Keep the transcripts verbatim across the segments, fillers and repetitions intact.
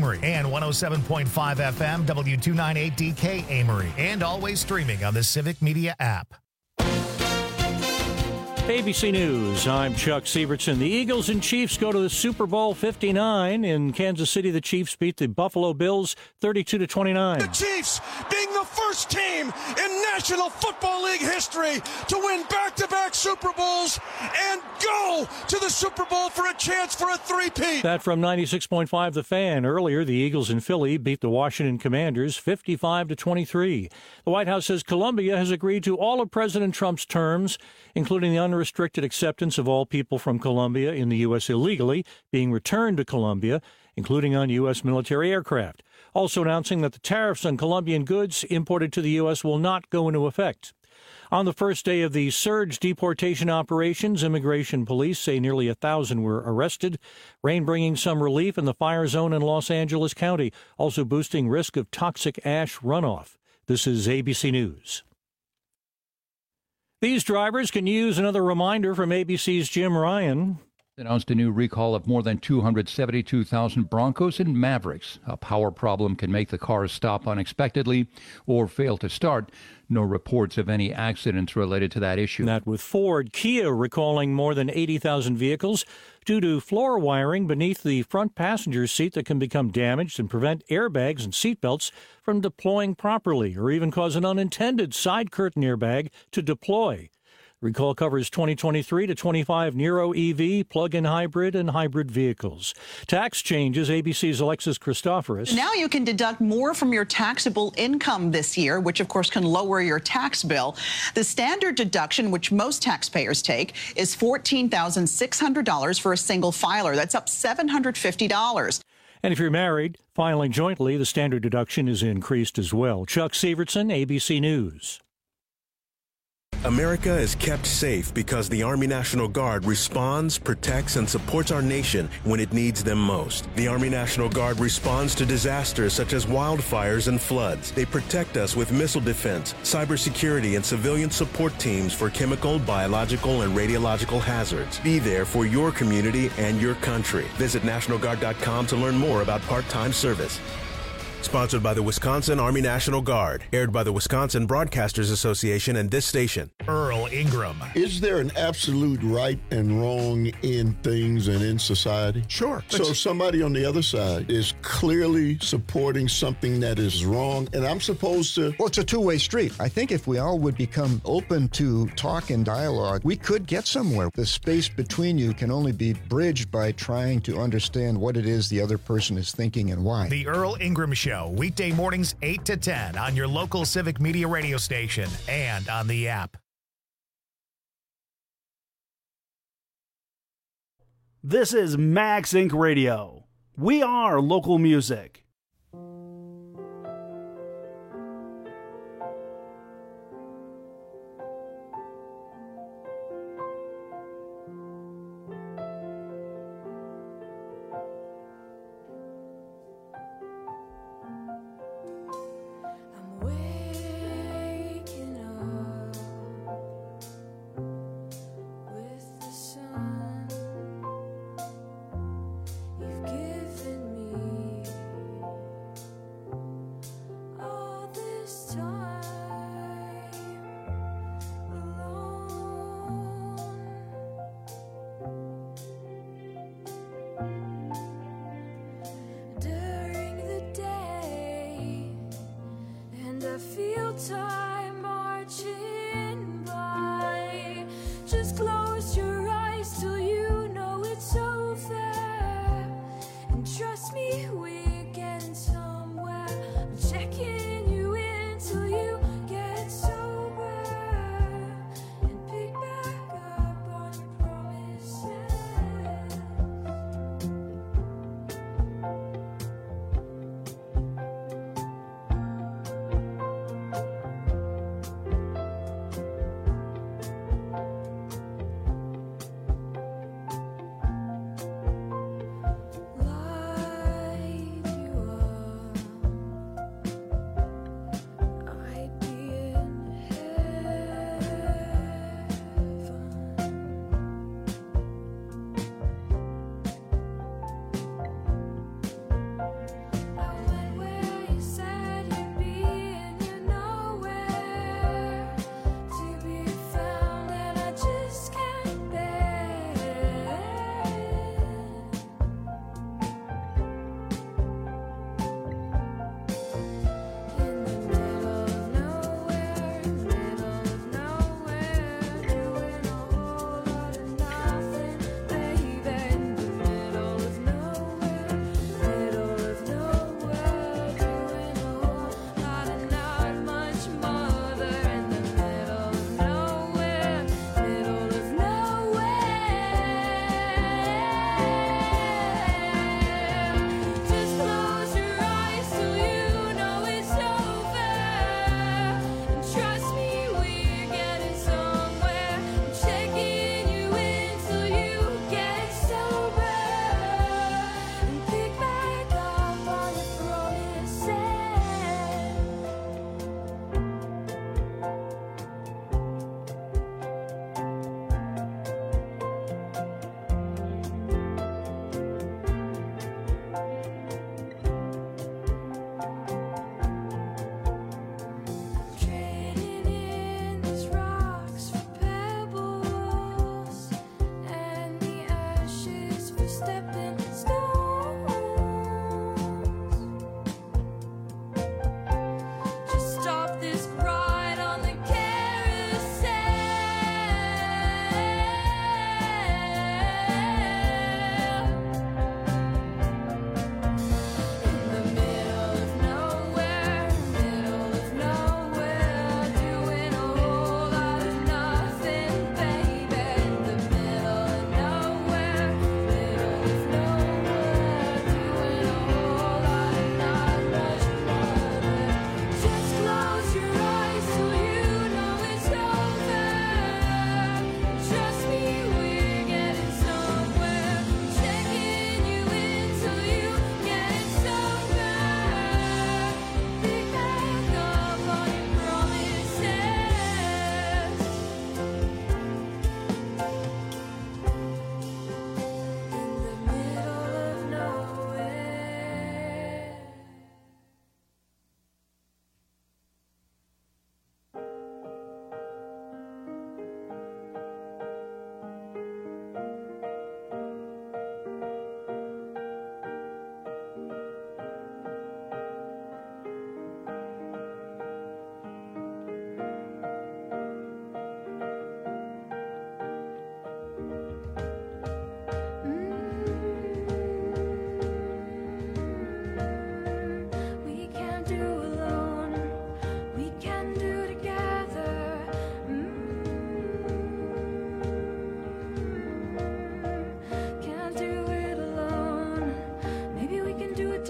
Amory, and one oh seven point five F M W two ninety-eight D K Amory, and always streaming on the Civic Media app. A B C News, I'm Chuck Sievertson. The Eagles and Chiefs go to the Super Bowl fifty-nine. In Kansas City, the Chiefs beat the Buffalo Bills thirty-two to twenty-nine. The Chiefs being the first team in National Football League history to win back-to-back Super Bowls and go to the Super Bowl for a chance for a three-peat. That from ninety-six point five The Fan. Earlier, the Eagles in Philly beat the Washington Commanders fifty-five to twenty-three. The White House says Colombia has agreed to all of President Trump's terms, including the unrestricted acceptance of all people from Colombia in the U S illegally being returned to Colombia, including on U S military aircraft. Also announcing that the tariffs on Colombian goods imported to the U S will not go into effect. On the first day of the surge deportation operations, immigration police say nearly a thousand were arrested. Rain bringing some relief in the fire zone in Los Angeles County, also boosting risk of toxic ash runoff. This is A B C News. These drivers can use another reminder from A B C's Jim Ryan. Announced a new recall of more than two hundred seventy-two thousand Broncos and Mavericks. A power problem can make the cars stop unexpectedly or fail to start. No reports of any accidents related to that issue. That with Ford. Kia recalling more than eighty thousand vehicles due to floor wiring beneath the front passenger seat that can become damaged and prevent airbags and seatbelts from deploying properly, or even cause an unintended side curtain airbag to deploy. Recall covers twenty twenty-three to twenty-five Nero E V, plug-in hybrid, and hybrid vehicles. Tax changes, A B C's Alexis Christoforous. Now you can deduct more from your taxable income this year, which of course can lower your tax bill. The standard deduction, which most taxpayers take, is fourteen thousand six hundred dollars for a single filer. That's up seven hundred fifty dollars. And if you're married, filing jointly, the standard deduction is increased as well. Chuck Sievertson, A B C News. America is kept safe because the Army National Guard responds, protects, and supports our nation when it needs them most. The Army National Guard responds to disasters such as wildfires and floods. They protect us with missile defense, cybersecurity, and civilian support teams for chemical, biological, and radiological hazards. Be there for your community and your country. Visit National Guard dot com to learn more about part-time service. Sponsored by the Wisconsin Army National Guard. Aired by the Wisconsin Broadcasters Association and this station. Earl Ingram. Is there an absolute right and wrong in things and in society? Sure. So somebody on the other side is clearly supporting something that is wrong, and I'm supposed to... Well, it's a two-way street. I think if we all would become open to talk and dialogue, we could get somewhere. The space between you can only be bridged by trying to understand what it is the other person is thinking and why. The Earl Ingram Show. Weekday mornings eight to ten on your local Civic Media radio station and on the app. This is Max Incorporated. Radio. We are local music.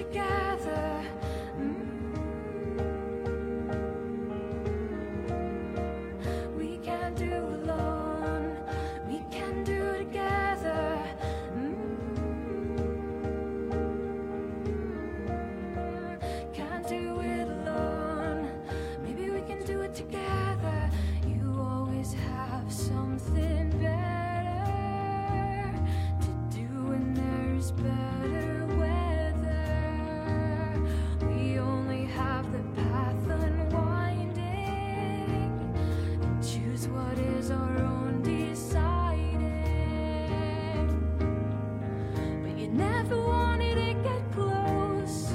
together. Mm. We can do alone. We can do together. Mm. Can't do it alone. Maybe we can do it together. You always have something better to do when there's better weather. We only have the path unwinding and choose what is our own deciding. But you never wanted to get close,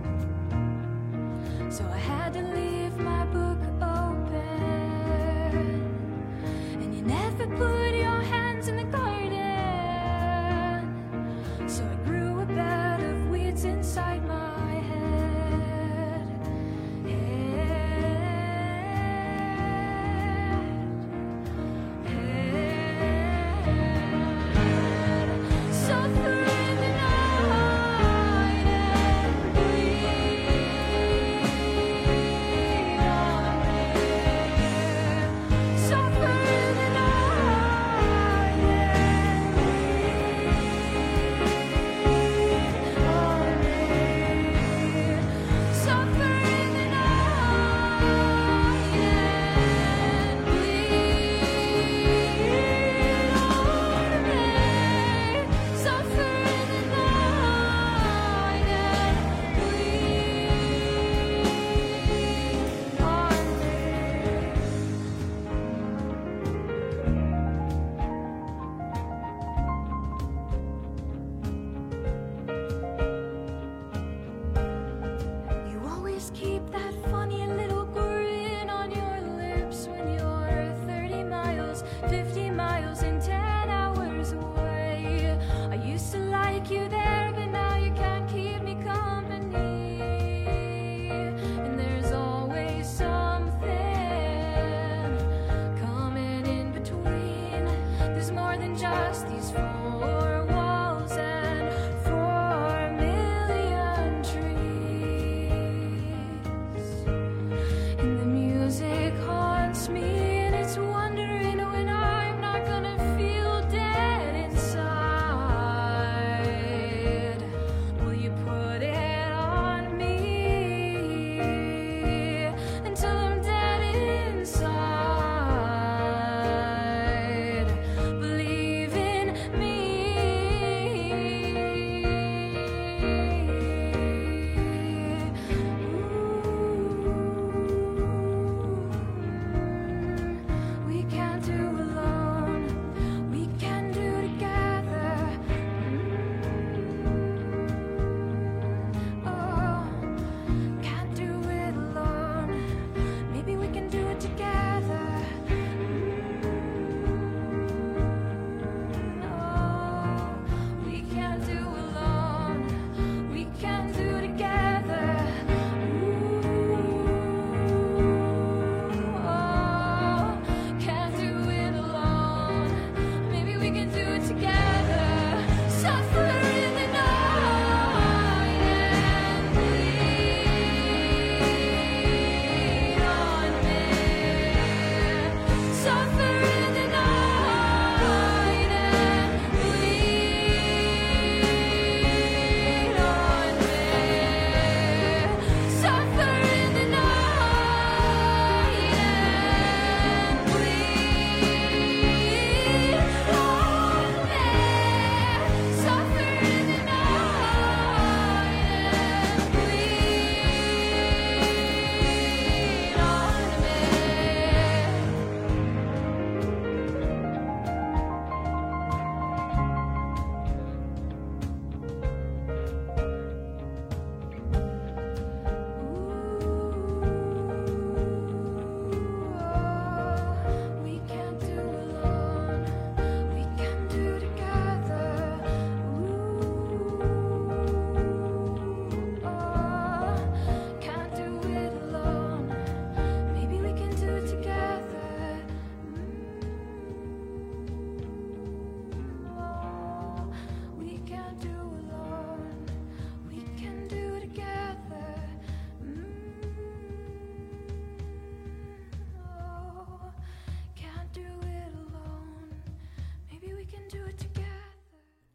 so I had to leave my book open. And you never put your hands in the garden, so I grew a bed of weeds inside my head. Head. Head. Suffer in the night and bleed on me. Suffer in the night and bleed on me.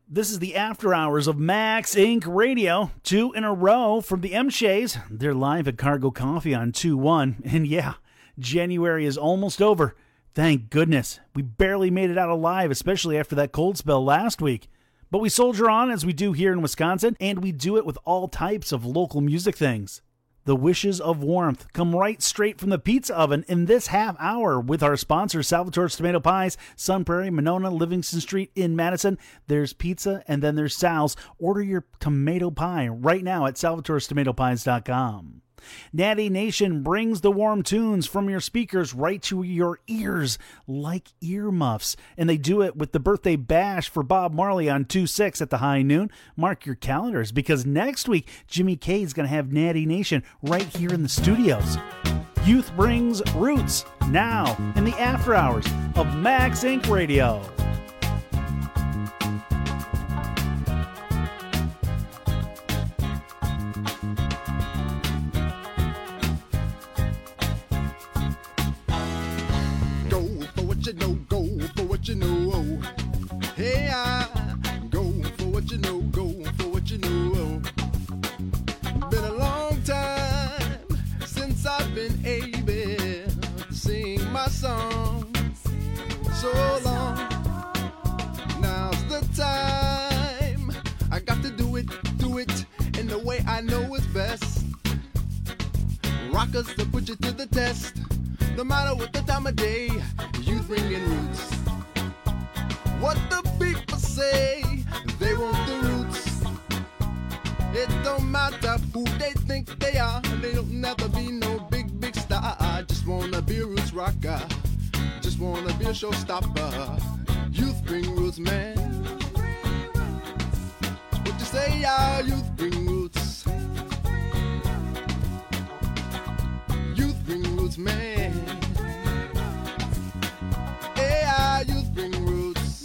This is the After Hours of Max Incorporated. Radio. Two in a row from the M Shays. They're live at Cargo Coffee on two one. And yeah, January is almost over. Thank goodness. We barely made it out alive, especially after that cold spell last week. But we soldier on as we do here in Wisconsin, and we do it with all types of local music things. The wishes of warmth come right straight from the pizza oven in this half hour with our sponsors, Salvatore's Tomato Pies, Sun Prairie, Monona, Livingston Street in Madison. There's pizza, and then there's Sal's. Order your tomato pie right now at salvatores tomato pies dot com. Natty Nation brings the warm tunes from your speakers right to your ears like earmuffs. And they do it with the birthday bash for Bob Marley on two six at the high noon. Mark your calendars because next week, Jimmy K is going to have Natty Nation right here in the studios. Youth brings roots now in the after hours of Max Incorporated. Radio. You know, go for what you know. Hey, I go for what you know, go for what you know. Been a long time since I've been able to sing my song. So long, now's the time. I got to do it, do it in the way I know is best. Rockers to put you to the test. No matter what the time of day, youth bringing roots. What the people say, they want the roots. It don't matter who they think they are. They don't never be no big, big star. I just wanna be a roots rocker. Just wanna be a showstopper. Youth bring roots, man. What you say, yeah, youth bring roots. Youth bring roots, man. Youth bring roots.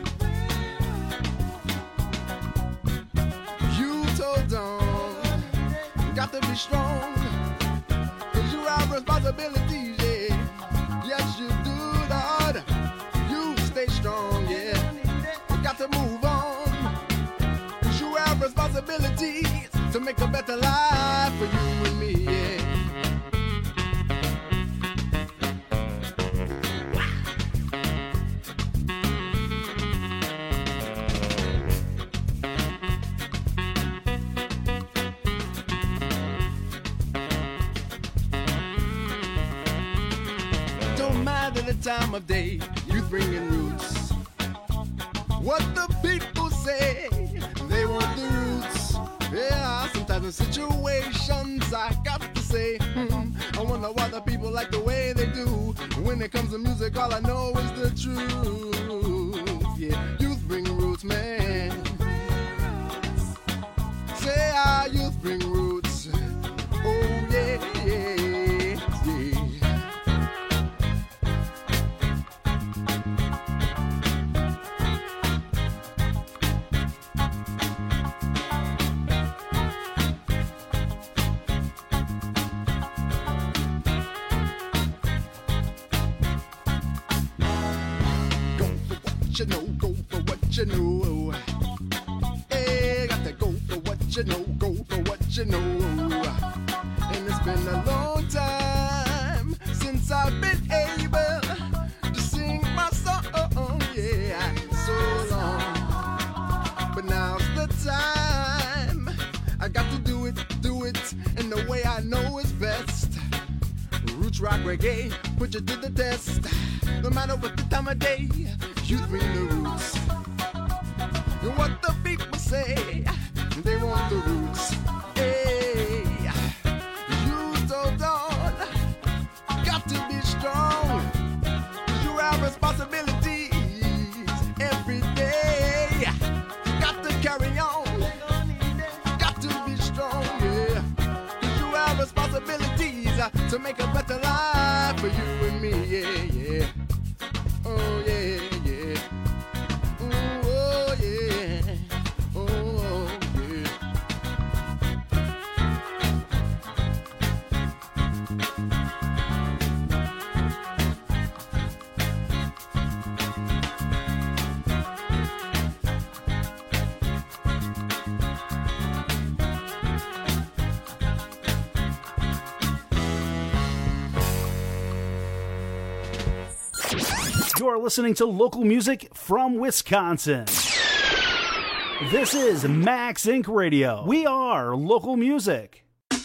Youth hold on, got to be strong, cause you have responsibilities, yeah. Yes, you do, Lord. You stay strong, yeah. You got to move on, cause you have responsibilities to make a better life for you and me, yeah. The time of day, youth bringing roots. What the people say, they want the roots. Yeah, sometimes in situations I got to say, hmm, I wonder why the people like the way they do. When it comes to music, all I know is the truth. Yeah, youth bring roots, man. Say, ah, youth bring roots. Oh, yeah, yeah, yeah. You know, go for what you know. Hey, got to go for what you know, go for what you know. And it's been a long time since I've been able to sing my song, yeah, so long. But now's the time. I got to do it, do it in the way I know is best. Roots, rock, reggae, put you to the test. No matter what the time of day, youth bring the roots. What the people say, they want the roots. Hey, youth hold on, got to be strong. You have responsibilities every day. Got to carry on, got to be strong, yeah. You have responsibilities to make a better life for you and me, yeah, yeah. Oh yeah, yeah. Ooh, oh yeah. Oh yeah. You are listening to local music from Wisconsin. This is Max Inc Radio. We are local music.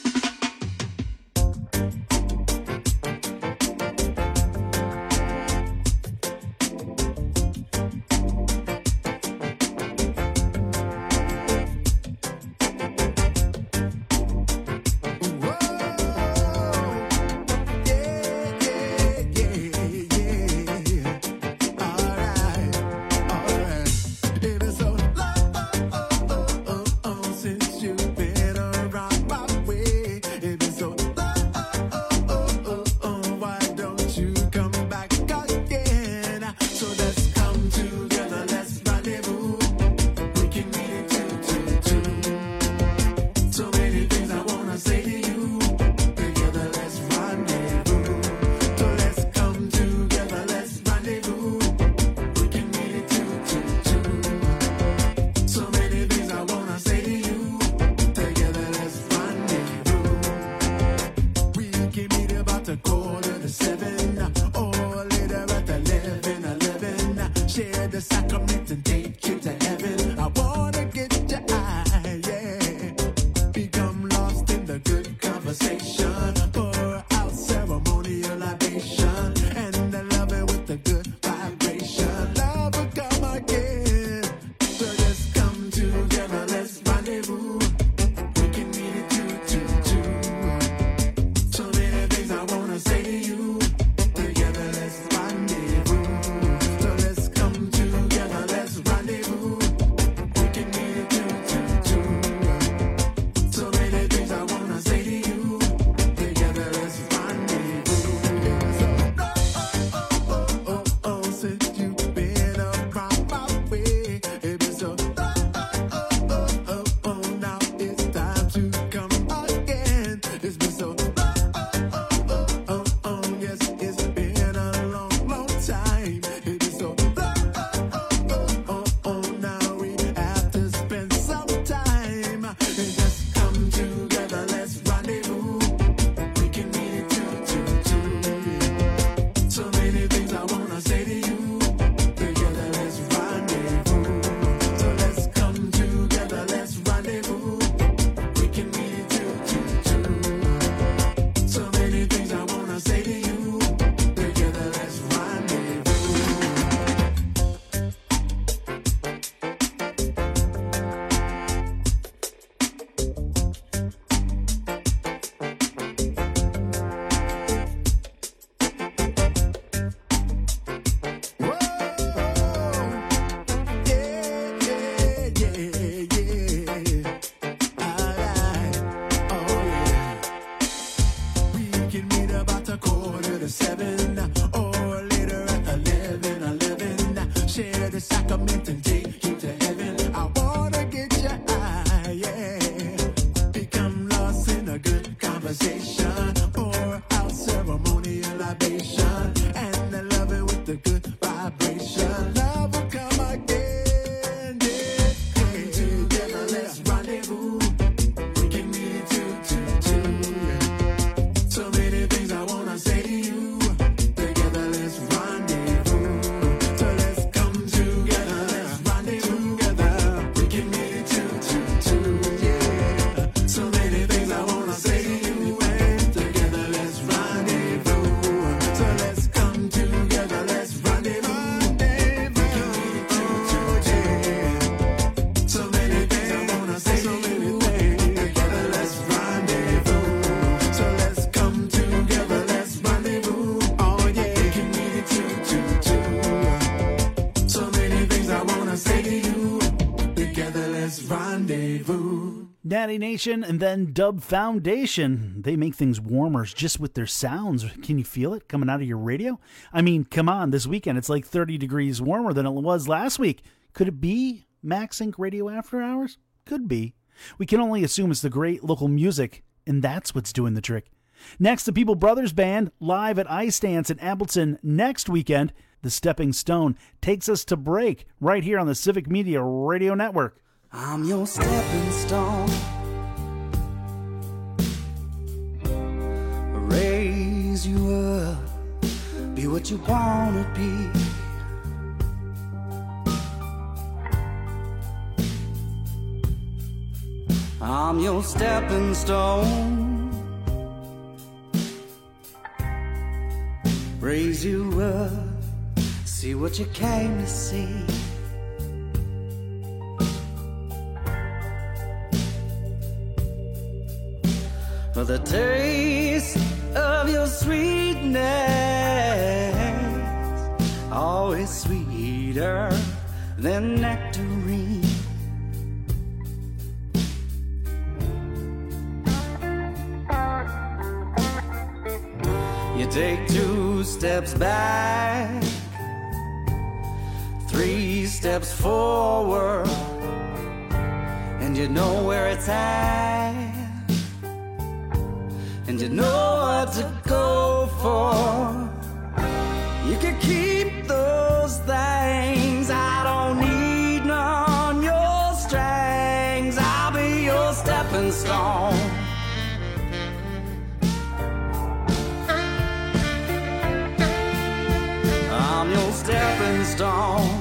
Natty Nation and then Dub Foundation. They make things warmer just with their sounds. Can you feel it coming out of your radio? I mean, come on, this weekend it's like thirty degrees warmer than it was last week. Could it be Max Inc Radio After Hours? Could be. We can only assume it's the great local music, and that's what's doing the trick. Next, the People Brothers Band live at Ice Dance in Appleton next weekend. The Stepping Stone takes us to break right here on the Civic Media Radio Network. I'm your stepping stone, raise you up, be what you wanna be, your stepping stone. Raise you up, see what you came to see. For the taste of your sweetness, always sweeter than nectarine. You take two steps back, three steps forward, and you know where it's at. And you know what to go for. You can keep those things. I don't need none your strings. I'll be your stepping stone. I'm your stepping stone.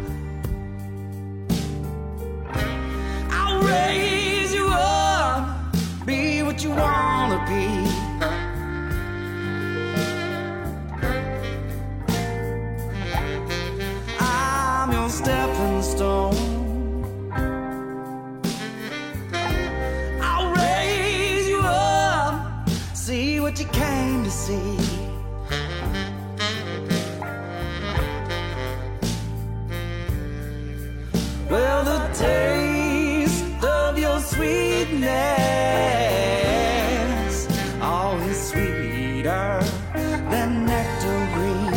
I'll raise you up, be what you wanna be. I'm your stepping stone. I'll raise you up, see what you came to see. Well, the taste of your sweetness, always sweeter than nectarine.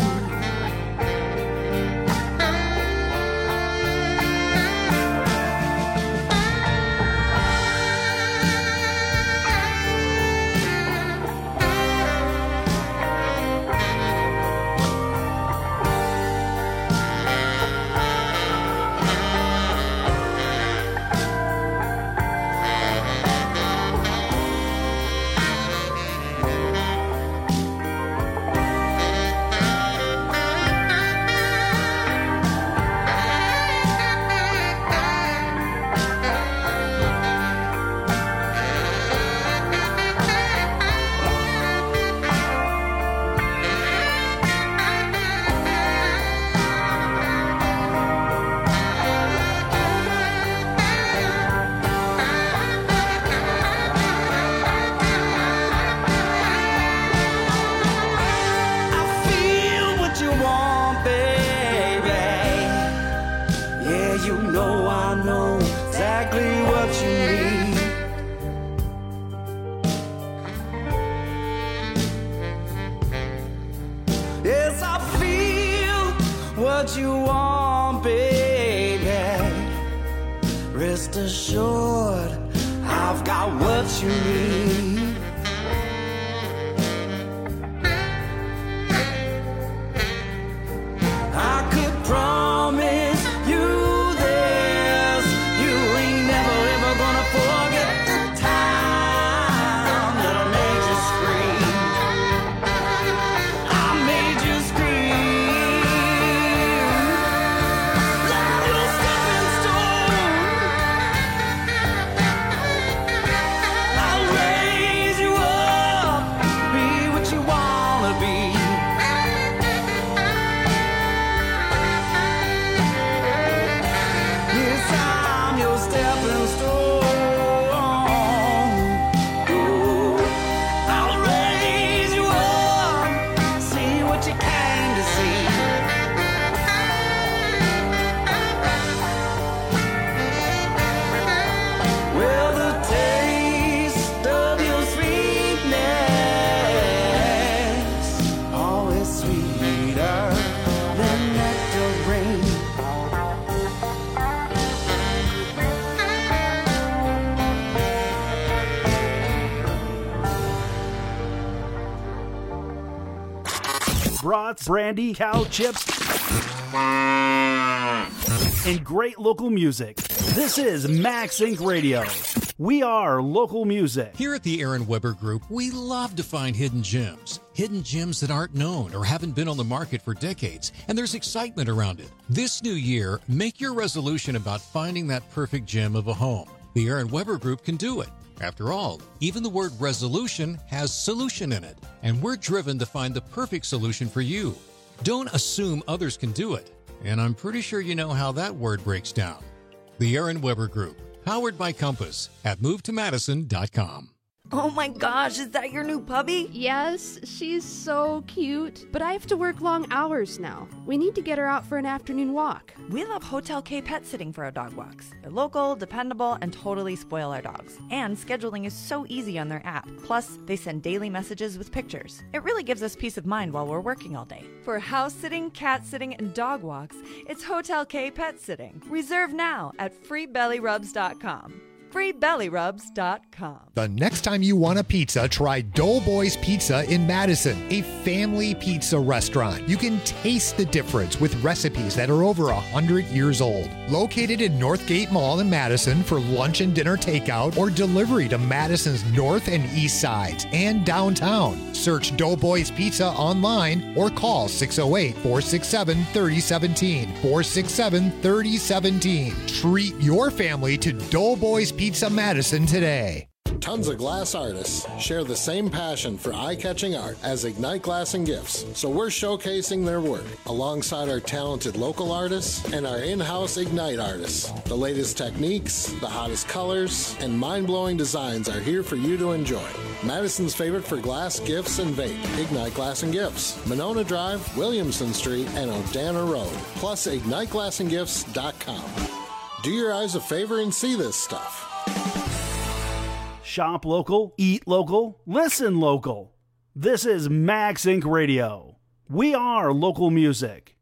What you want, baby. Rest assured, I've got what you need. I could promise you this, you ain't never ever gonna forget the time that I made you scream. I made you scream. Brats, brandy, cow chips, and great local music. This is Max Incorporated. Radio. We are local music. Here at the Aaron Weber Group, we love to find hidden gems. Hidden gems that aren't known or haven't been on the market for decades, and there's excitement around it. This new year, make your resolution about finding that perfect gem of a home. The Aaron Weber Group can do it. After all, even the word resolution has solution in it, and we're driven to find the perfect solution for you. Don't assume others can do it, and I'm pretty sure you know how that word breaks down. The Aaron Weber Group, powered by Compass at move to madison dot com. Oh my gosh, is that your new puppy? Yes, she's so cute. But I have to work long hours now. We need to get her out for an afternoon walk. We love Hotel K Pet Sitting for our dog walks. They're local, dependable, and totally spoil our dogs. And scheduling is so easy on their app. Plus, they send daily messages with pictures. It really gives us peace of mind while we're working all day. For house sitting, cat sitting, and dog walks, it's Hotel K Pet Sitting. Reserve now at free belly rubs dot com. free belly rubs dot com. The next time you want a pizza, try Doughboys Pizza in Madison, a family pizza restaurant. You can taste the difference with recipes that are over one hundred years old. Located in Northgate Mall in Madison for lunch and dinner takeout or delivery to Madison's north and east sides and downtown. Search Doughboys Pizza online or call six oh eight, four six seven, three oh one seven, four six seven, three oh one seven. Treat your family to Doughboys Pizza Pizza Madison today. Tons of glass artists share the same passion for eye-catching art as Ignite Glass and Gifts, so we're showcasing their work alongside our talented local artists and our in-house Ignite artists. The latest techniques, the hottest colors, and mind-blowing designs are here for you to enjoy. Madison's favorite for glass, gifts, and vape, Ignite Glass and Gifts, Monona Drive, Williamson Street, and Odana Road, plus ignite glass and gifts dot com. Do your eyes a favor and see this stuff. Shop local, eat local, listen local. This is Max Inc Radio. We are local music.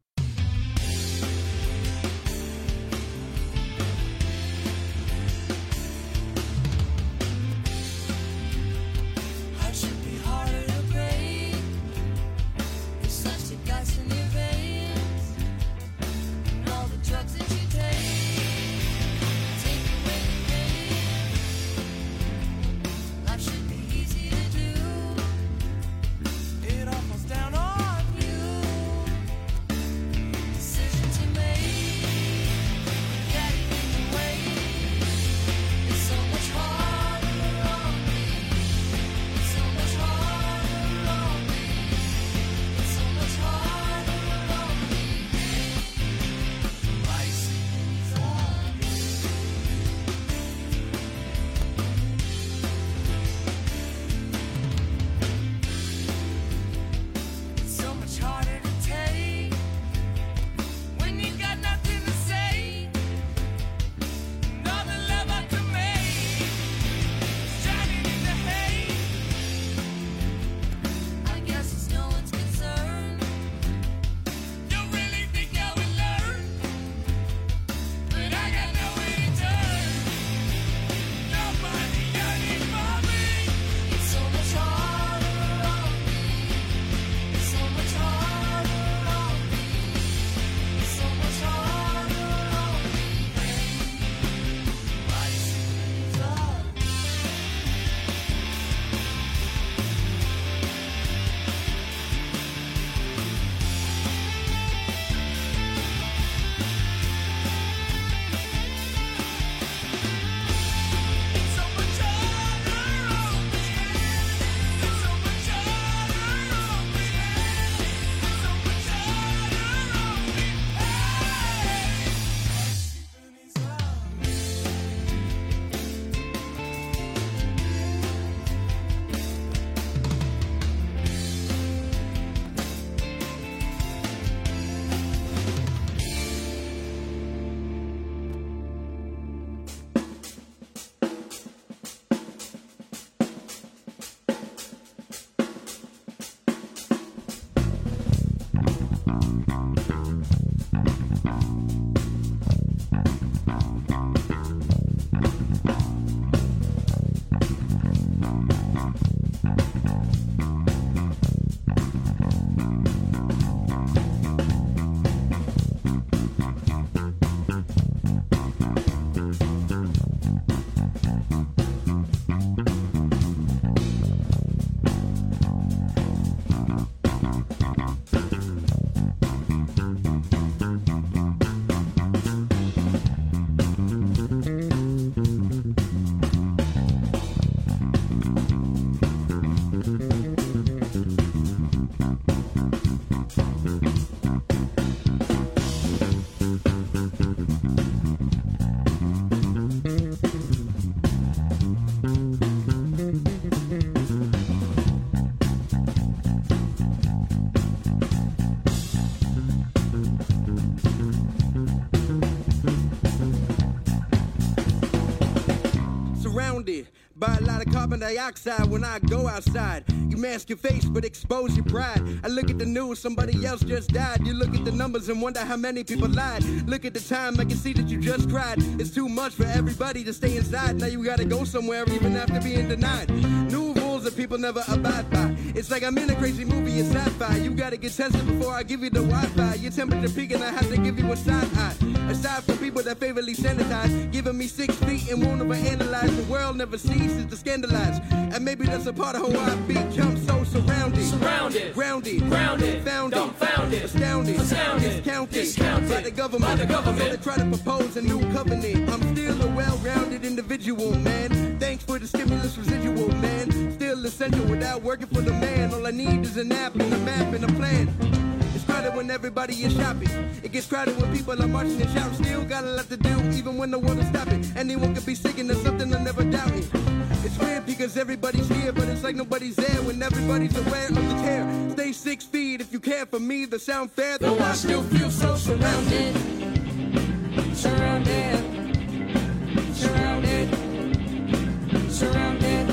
carbon dioxide when I go outside. You mask your face but expose your pride. I look at the news, somebody else just died. You look at the numbers and wonder how many people lied. Look at the time, I can see that you just cried. It's too much for everybody to stay inside. Now you gotta go somewhere even after being denied. New rules that people never abide by. It's like I'm in a crazy movie, it's sci-fi. You gotta get tested before I give you the Wi-Fi. Your temperature peaking, I have to give you a side eye. Aside from people that favorably sanitize, giving me six feet and won't overanalyze. The world never ceases to scandalize. And maybe that's a part of how I become so surrounded. Surrounded, grounded, grounded, founded, dumbfounded, astounded, astounded, discounted, discounted by the government. By the government. So they try to propose a new covenant. I'm still a well-rounded individual, man. Thanks for the stimulus residual, man. Still essential without working for the man. All I need is an app and a map and a plan. It's crowded when everybody is shopping. It gets crowded when people are marching and shouting. Still got a lot to do, even when the world is stopping. Anyone could be singing, there's something I never doubted. It's weird because everybody's here, but it's like nobody's there when everybody's aware of the tear. Stay six feet if you care for me, the sound fair. Though I still feel so surrounded. Surrounded. Surrounded. Surrounded.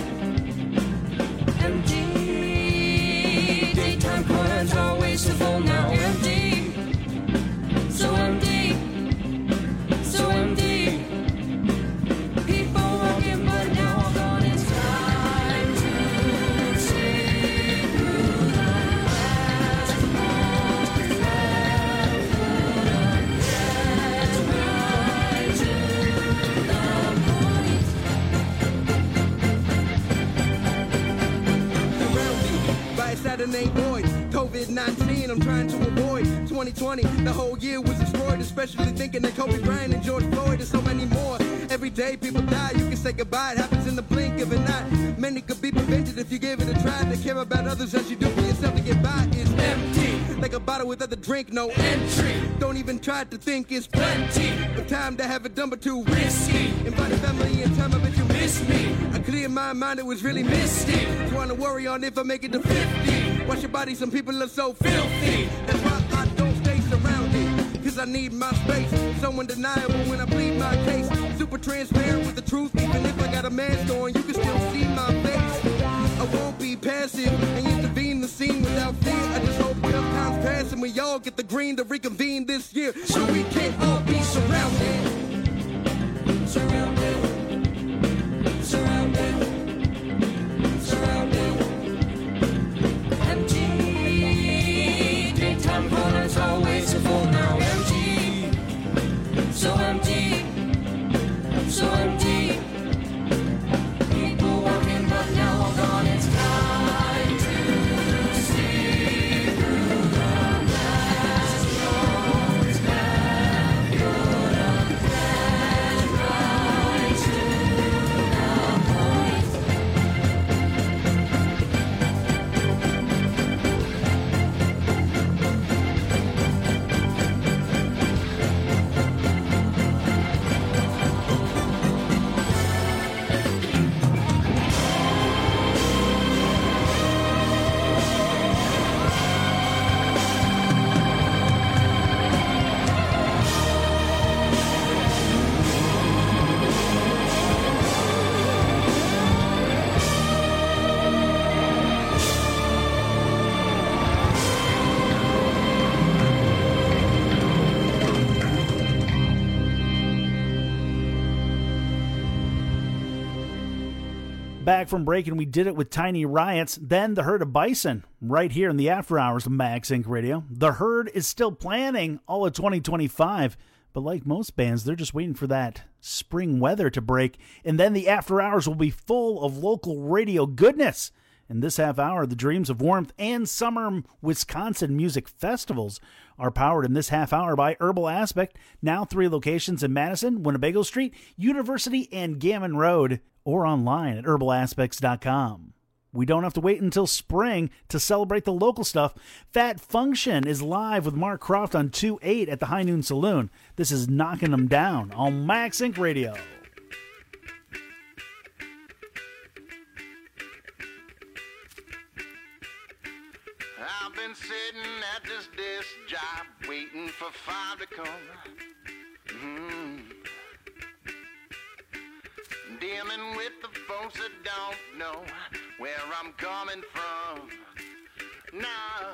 Empty. Daytime corners always so full, now empty. So empty. So empty. People walking, but now all gone. It's time to see through the last one left. Get right to the point. Surrounded by a Saturday void. COVID nineteen, I'm trying to avoid. twenty twenty, the whole year was destroyed, especially thinking that Kobe Bryant and George Floyd and so many more. Every day people die, you can say goodbye, it happens in the blink of an eye. Many could be prevented if you gave it a try. To care about others as you do for yourself to get by is empty. Like a bottle without the drink, no entry. Don't even try to think it's plenty. But time to have it done but too risky. Invited family in time, I bet you miss me. I cleared my mind, it was really misty. Trying to worry on if I make it to fifty. Watch your body, some people are so filthy. That's why I don't stay surrounded. Cause I need my space. So undeniable when I plead my case. Super transparent with the truth. Even if I got a mask on, you can still see my face. I won't be passive and intervene the scene without fear. I just hope enough times pass and we all get the green to reconvene this year. So we can all be surrounded. Surrounded. Surrounded. Surrounded. Empty. Daytime corners always so full, now empty. So empty. So empty. People walking but now all gone. It's time to see through the last ones left. Put a plan right to the point. Back from break, and we did it with Tiny Riots, then the Herd of Bison, right here in the after hours of Max Inc Radio. The Herd is still planning all of twenty twenty-five, but like most bands, they're just waiting for that spring weather to break, and then the after hours will be full of local radio goodness. In this half hour, the dreams of warmth and summer Wisconsin music festivals are powered in this half hour by Herbal Aspect, now three locations in Madison, Winnebago Street, University, and Gammon Road, or online at herbal aspects dot com. We don't have to wait until spring to celebrate the local stuff. Fat Function is live with Mark Croft on two eight at the High Noon Saloon. This is Knocking 'Em Down on Max Inc Radio. I've been sitting at this desk job waiting for five to come. Mm-hmm. Dealing with the folks that don't know where I'm coming from. Now,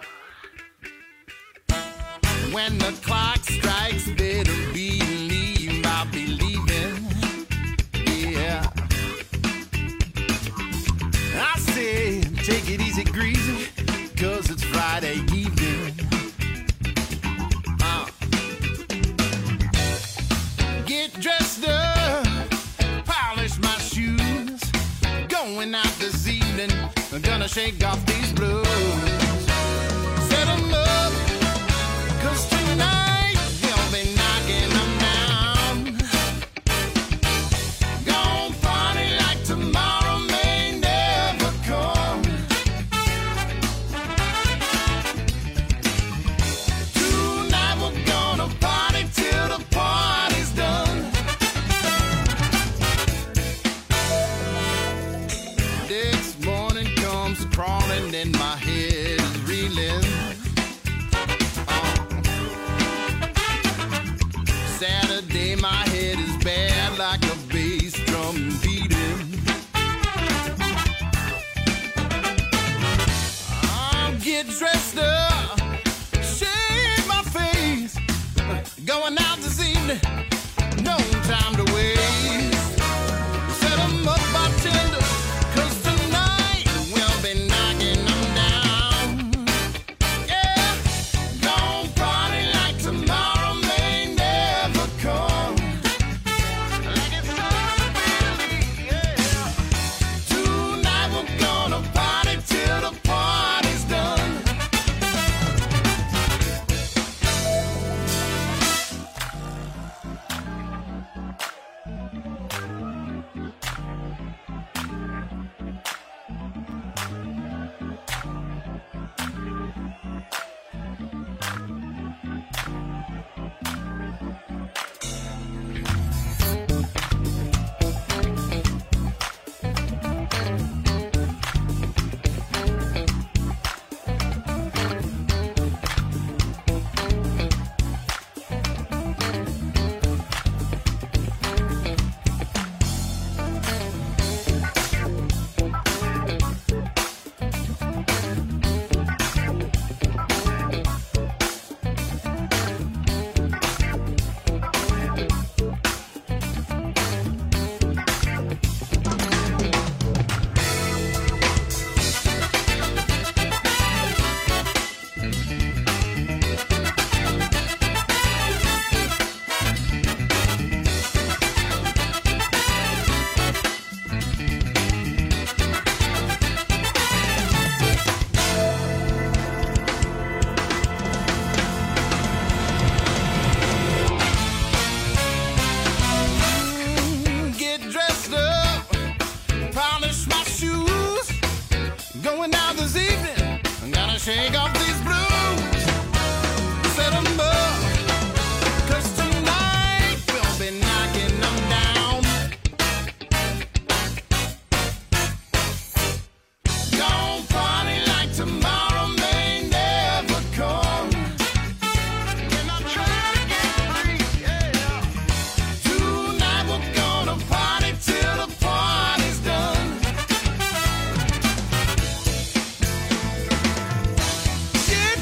when the clock strikes, better believe I'll be leaving. Yeah. I say, take it easy, greasy, cause it's Friday evening. Uh. Get dressed up, polish my shoes. Going out this evening, I'm gonna shake off these blues. Set 'em up, cause tonight they'll be knocking them down. Gonna party like tomorrow may never come. Tonight we're gonna party till the party's done. Next morning comes crawling and my head is reeling. Saturday, my head is bad like a bass drum beating. I'll get dressed up, shave my face, going out this evening, no time to waste. Set 'em up, bartender, cause tonight we'll be knocking them down. Yeah, gonna party like tomorrow may never come. Like it's Sunday, yeah. Tonight we're gonna party till the party's done. Get dressed up, polish my shoes. Going out this evening, I'm gonna shake off these blues. Set 'em up, cause tonight we'll be knocking them down. Gonna party like tomorrow may never come. We're not trying to get free, yeah. Tonight we're gonna party till the party's done. Yeah.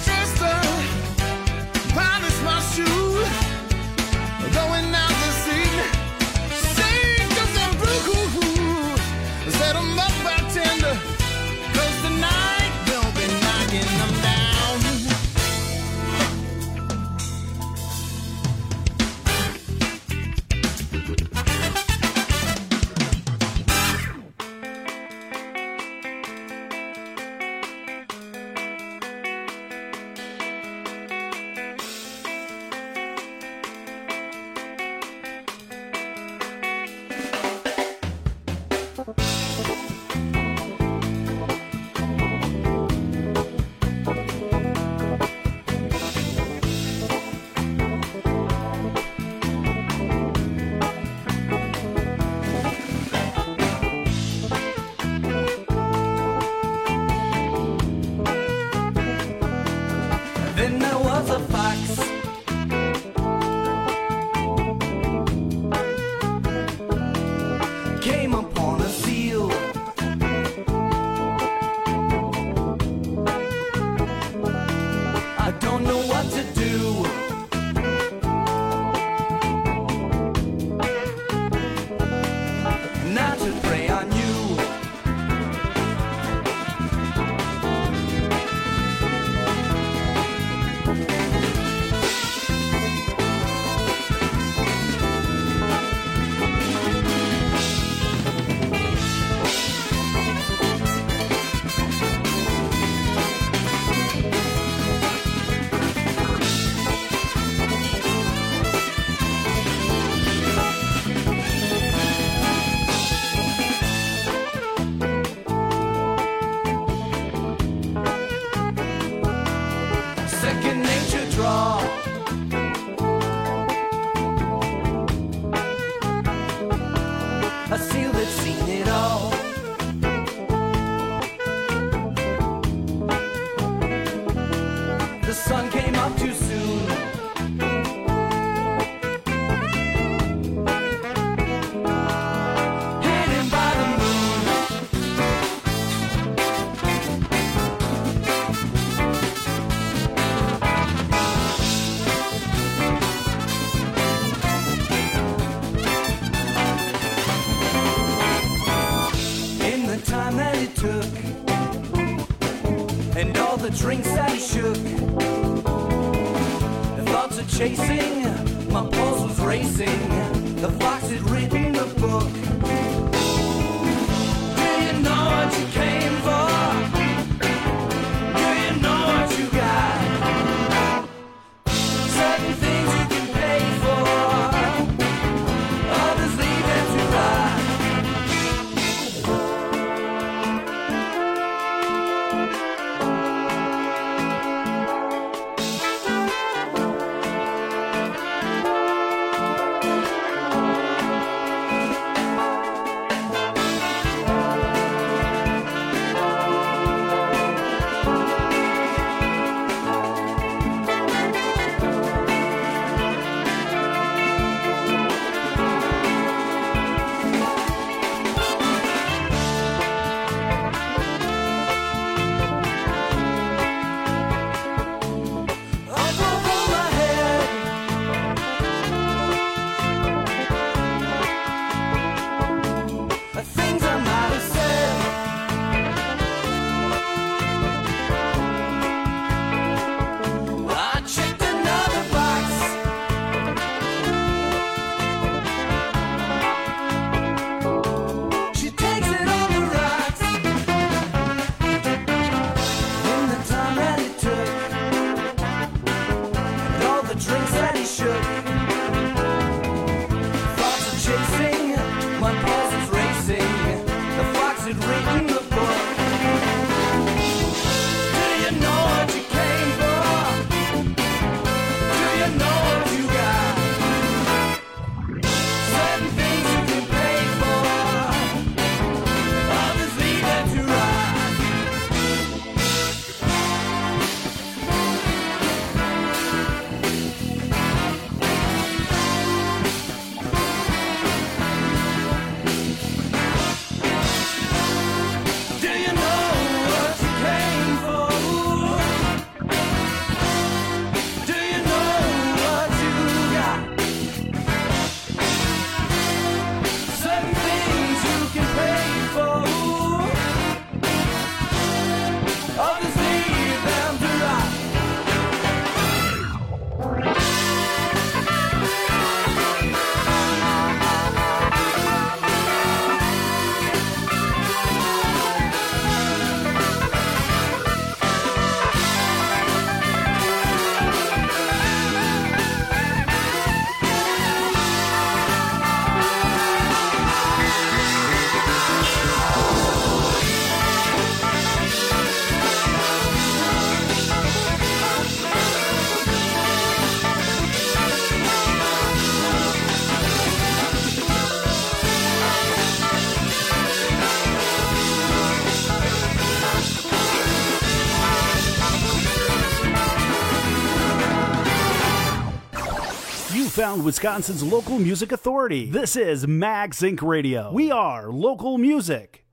the sun came up too soon. Hidden by the moon. In the time that it took, and all the drinks that he shook, the thoughts of chasing, my pulse was racing, the fox had written the book. Do you know what you came for? Do you know what you got? Certain things you can pay for, others leave them to rot. Things I might have said. I checked another box. She takes it on the rocks. In the time that it took, and all the drinks that he shook, thoughts of chasing, my pulse was racing, the fox had written the book. Do you know what you came for? Do you know what you got? Certain things you can pay for, others leave them to rot. Do you know what you came for? Do you know what you got? Certain things you can pay for, others leave them to rot. You found Wisconsin's local music authority. This is Max Inc Radio. We are local music.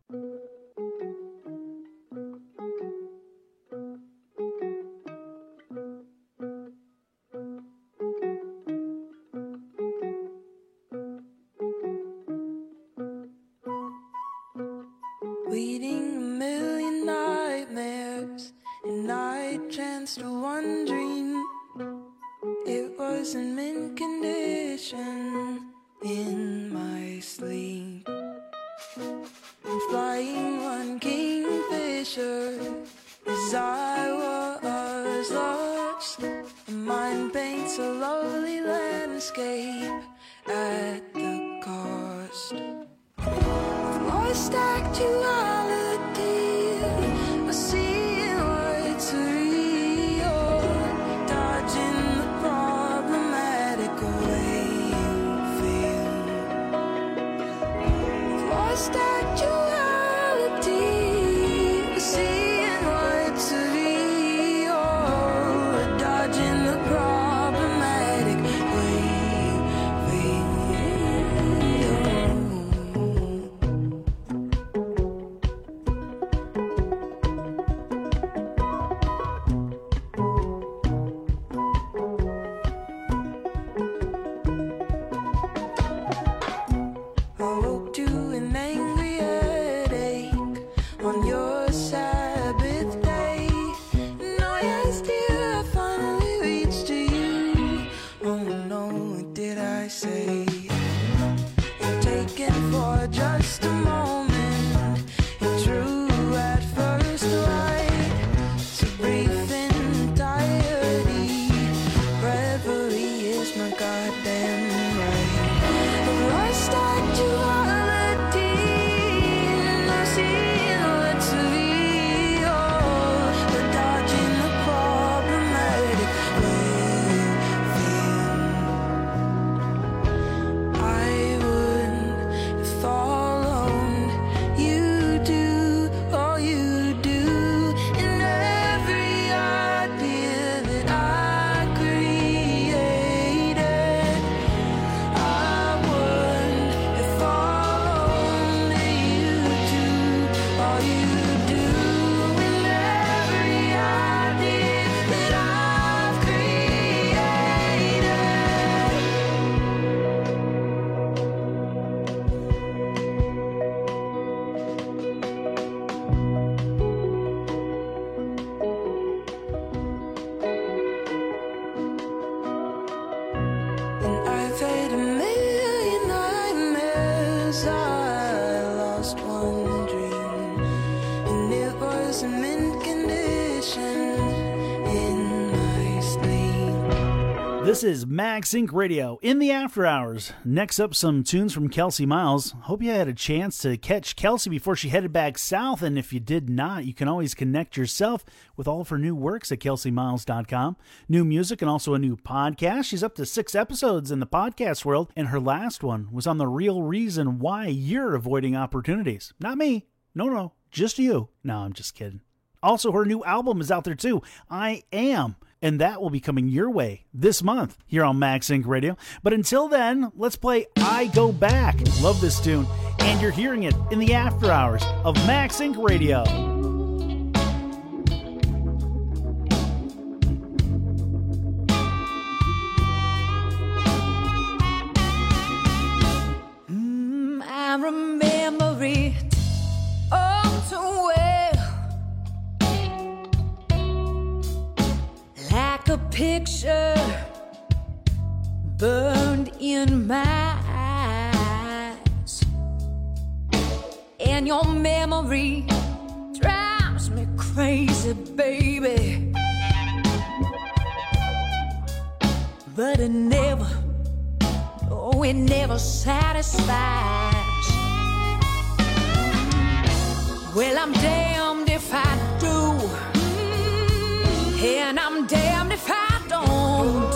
Weeding a million nightmares and night chance to one dream. It was in mint condition in my sleep. Flying one kingfisher as I was lost. A mind paints a lovely landscape at the cost. Lost actuality, I see in what's real, dodging the problematic way you feel. Lost actuality, I see in what's real, This is Max Inc Radio in the after hours. Next up, some tunes from Kelsey Miles. Hope you had a chance to catch Kelsey before she headed back south, and if you did not, you can always connect yourself with all of her new works at kelsey miles dot com. New music and also a new podcast. She's up to six episodes in the podcast world, and her last one was on the real reason why you're avoiding opportunities. Not me. No, no, just you. No, I'm just kidding. Also, her new album is out there too, I Am. And that will be coming your way this month here on Max Inc Radio. But until then, let's play I Go Back. Love this tune. And you're hearing it in the after hours of Max Inc Radio. Mm, I remember it all too well. Like a picture burned in my eyes, and your memory drives me crazy, baby. But it never, oh, it never satisfies. Well, I'm damned if I do, and I'm damned if I don't.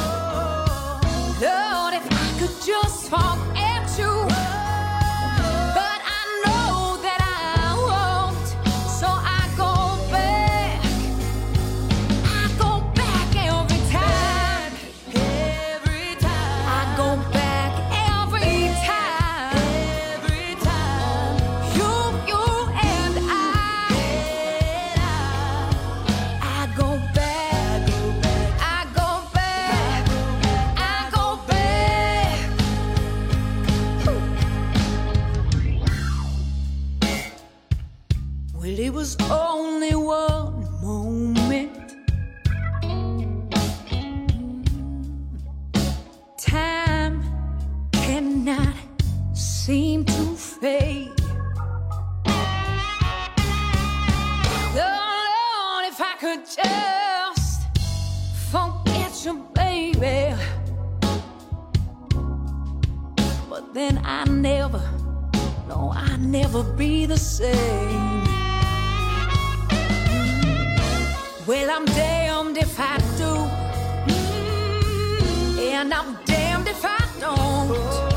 Lord, if I could just forget you, but I know that I won't. So I go back, I go back every time, every time. I go back every time, every time. You, you and I, I go back, I go back, I go back. Well, it was only one moment. Time cannot seem to fade. Oh, Lord, if I could just forget you, baby. But then I never, no, I never be the same. Well, I'm damned if I do, and I'm damned if I don't.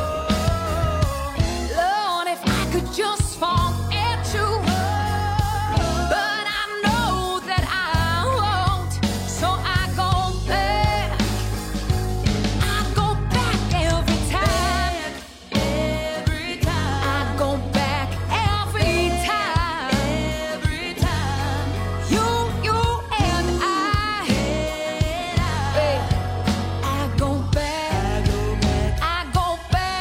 Lord, if I could just forget you, but I know that I won't. So I go back, I go back every time, every time. I go back every time, every time. You, you and I, I go back, I go back, I go back.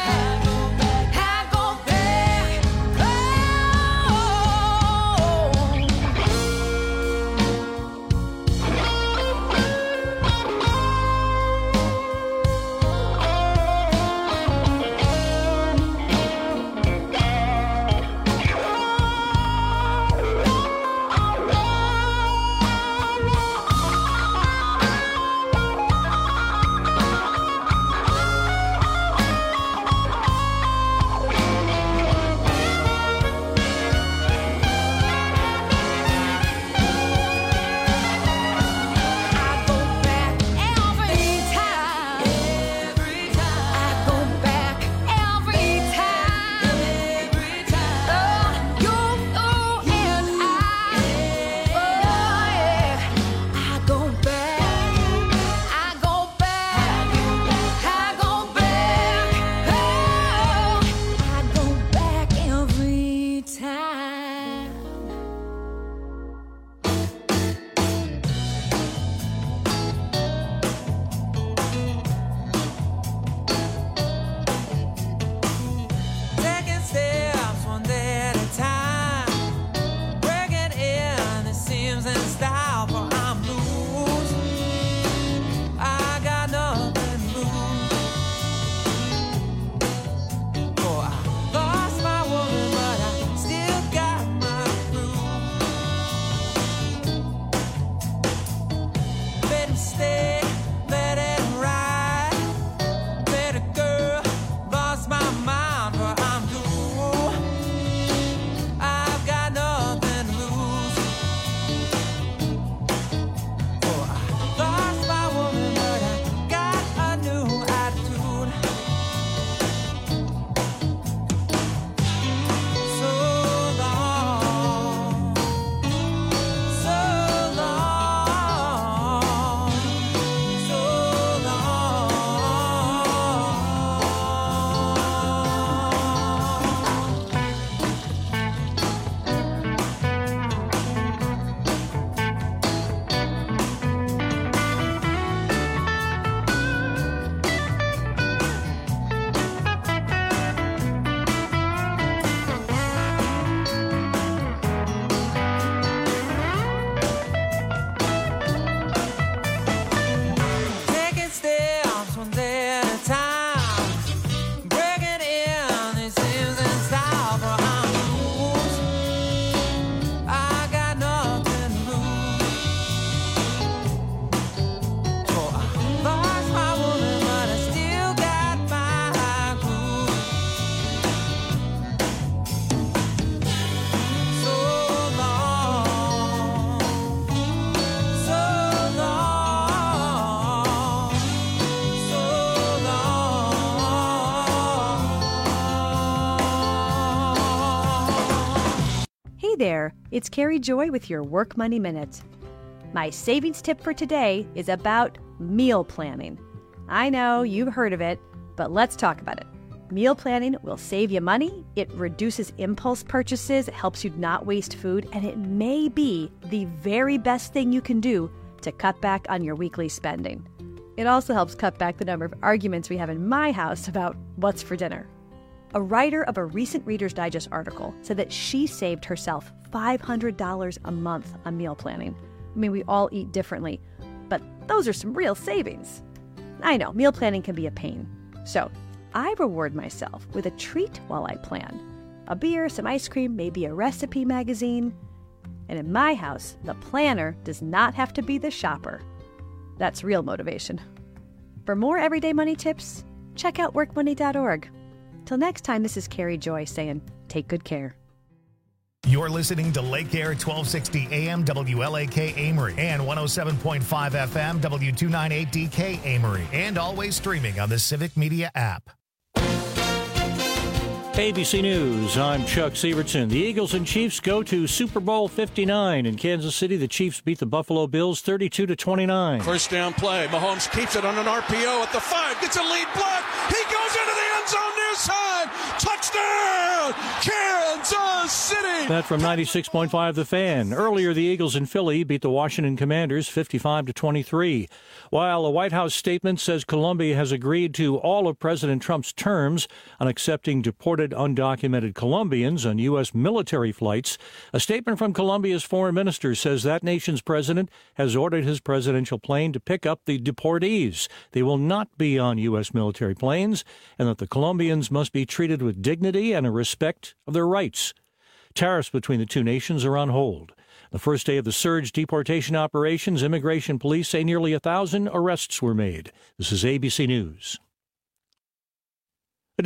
there, it's Carrie Joy with your Work Money Minute. My savings tip for today is about meal planning. I know you've heard of it, but let's talk about it. Meal planning will save you money, it reduces impulse purchases, it helps you not waste food, and it may be the very best thing you can do to cut back on your weekly spending. It also helps cut back the number of arguments we have in my house about what's for dinner. A writer of a recent Reader's Digest article said that she saved herself five hundred dollars a month on meal planning. I mean, we all eat differently, but those are some real savings. I know, meal planning can be a pain. So I reward myself with a treat while I plan. A beer, some ice cream, maybe a recipe magazine. And in my house, the planner does not have to be the shopper. That's real motivation. For more everyday money tips, check out work money dot org. Till next time, this is Carrie Joy saying, take good care. You're listening to Lake Air twelve sixty A M W L A K Amory and one oh seven point five F M W two ninety-eight D K Amory, and always streaming on the Civic Media app. A B C News, I'm Chuck Sievertson. The Eagles and Chiefs go to Super Bowl fifty-nine. In Kansas City, the Chiefs beat the Buffalo Bills thirty-two to twenty-nine. First down play. Mahomes keeps it on an R P O at the five. Gets a lead block. He goes into the end zone near side. Touchdown, Kansas City. That from ninety-six point five The Fan. Earlier, the Eagles in Philly beat the Washington Commanders fifty-five to twenty-three. While a White House statement says Colombia has agreed to all of President Trump's terms on accepting deported undocumented Colombians on U S military flights, a statement from Colombia's foreign minister says that nation's president has ordered his presidential plane to pick up the deportees. They will not be on U S military planes, and that the Colombians must be treated with dignity and a respect of their rights. Tariffs between the two nations are on hold. The first day of the surge deportation operations, immigration police say nearly a thousand arrests were made. This is A B C News.